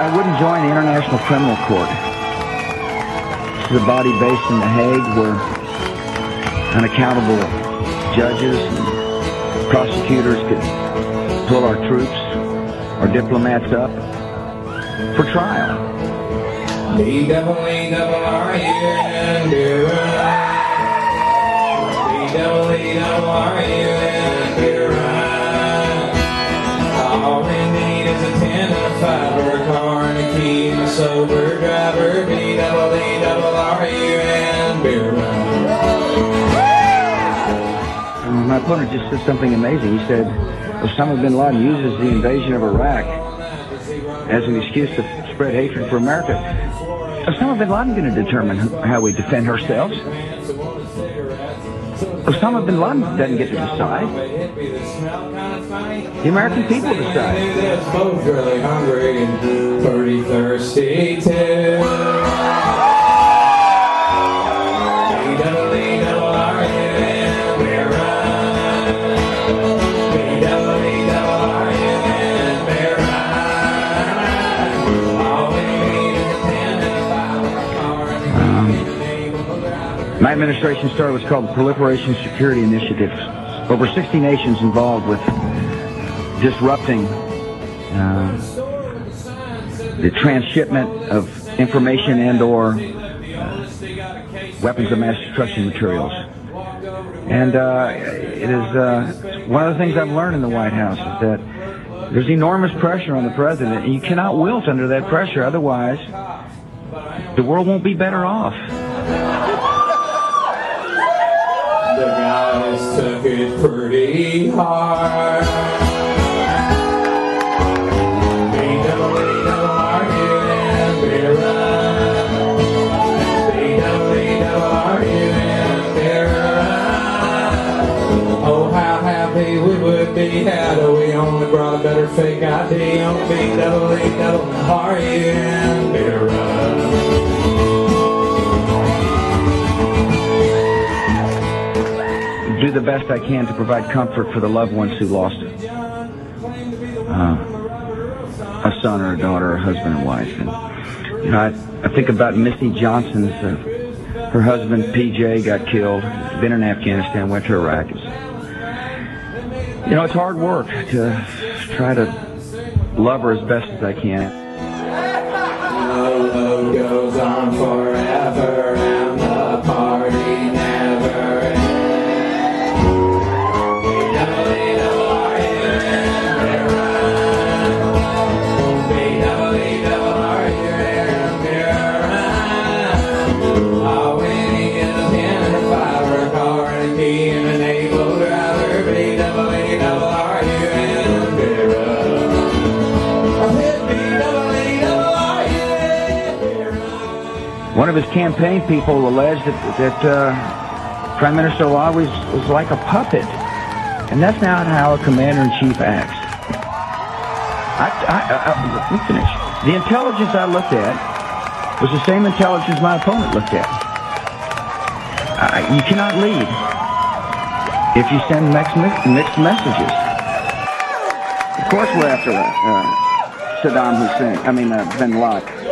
I wouldn't join the International Criminal Court. This is a body based in The Hague where unaccountable judges and prosecutors could pull our troops, our diplomats up for trial. B-double-E-double-R-U-N, beer run. B-double-E-double-R-U-N, beer run. All we need is a 10 and a 5 or a car and a key and a sober driver. B-double-E-double-R-U-N, beer run. My opponent just said something amazing. He said Osama bin Laden uses the invasion of Iraq as an excuse to spread hatred for America. Osama bin Laden going to determine how we defend ourselves? Osama bin Laden doesn't get to decide. The American people decide. Both really hungry and pretty thirsty too. My administration started what's called the Proliferation Security Initiative. Over 60 nations involved with disrupting the transshipment of information and or weapons of mass destruction materials. And it is one of the things I've learned in the White House is that there's enormous pressure on the president, and you cannot wilt under that pressure. Otherwise, the world won't be better off. The guys took it pretty hard. B-double-E-double-R-U-N, beer run. B-double-E-double-R-U-N, beer run. Oh, how happy we would be had we only brought a better fake ID on B-double-E-double-R-U-N, beer run. Do the best I can to provide comfort for the loved ones who lost a son or a daughter, or a husband and wife. And you know, I think about Missy Johnson's. Her husband PJ got killed. Been in Afghanistan, went to Iraq. You know, it's hard work to try to love her as best as I can. Love goes on forever, and the party never ends. One of his campaign people alleged that Prime Minister Alawi was like a puppet. And that's not how a commander-in-chief acts. Let me finish. The intelligence I looked at was the same intelligence my opponent looked at. You cannot lead if you send mixed messages. Of course we're after Bin Laden.